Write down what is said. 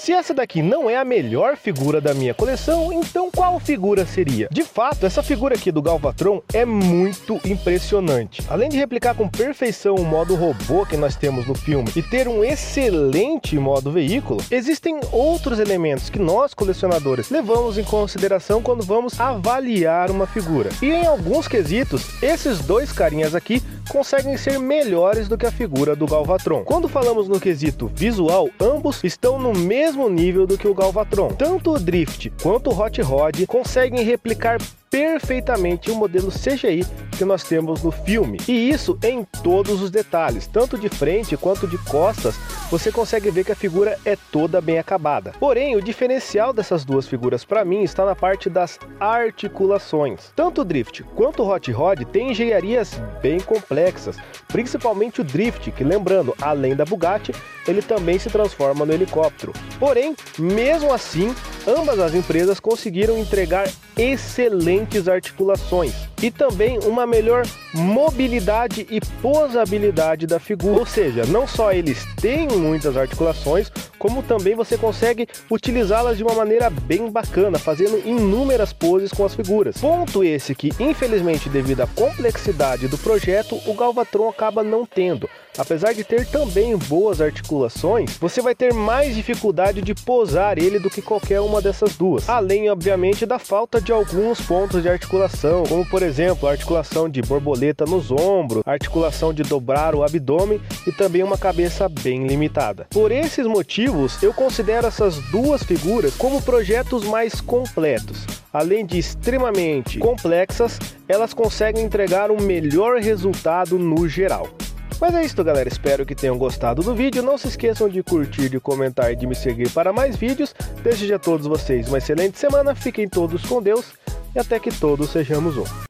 Se essa daqui não é a melhor figura da minha coleção, então qual figura seria? De fato, essa figura aqui do Galvatron é muito impressionante. Além de replicar com perfeição o modo robô que nós temos no filme e ter um excelente modo veículo, existem outros elementos que nós, colecionadores, levamos em consideração quando vamos avaliar uma figura. E em alguns quesitos, esses dois carinhas aqui conseguem ser melhores do que a figura do Galvatron. Quando falamos no quesito visual, ambos estão no mesmo nível do que o Galvatron. Tanto o Drift quanto o Hot Rod conseguem replicar perfeitamente o modelo CGI que nós temos no filme. E isso em todos os detalhes, tanto de frente quanto de costas, você consegue ver que a figura é toda bem acabada. Porém, o diferencial dessas duas figuras para mim está na parte das articulações. Tanto o Drift quanto o Hot Rod têm engenharias bem complexas, principalmente o Drift, que, lembrando, além da Bugatti, ele também se transforma no helicóptero. Porém, mesmo assim, ambas as empresas conseguiram entregar excelentes articulações e também uma melhor mobilidade e posabilidade da figura. Ou seja, não só eles têm muitas articulações, como também você consegue utilizá-las de uma maneira bem bacana, fazendo inúmeras poses com as figuras. Ponto esse que, infelizmente, devido à complexidade do projeto, o Galvatron acaba não tendo. Apesar de ter também boas articulações, você vai ter mais dificuldade de posar ele do que qualquer uma dessas duas. Além, obviamente, da falta de alguns pontos de articulação, como por exemplo, a articulação de borboleta nos ombros, a articulação de dobrar o abdômen e também uma cabeça bem limitada. Por esses motivos, eu considero essas duas figuras como projetos mais completos. Além de extremamente complexas, elas conseguem entregar um melhor resultado no geral. Mas é isso, galera, espero que tenham gostado do vídeo. Não se esqueçam de curtir, de comentar e de me seguir para mais vídeos. Desejo a todos vocês uma excelente semana, fiquem todos com Deus e até que todos sejamos um.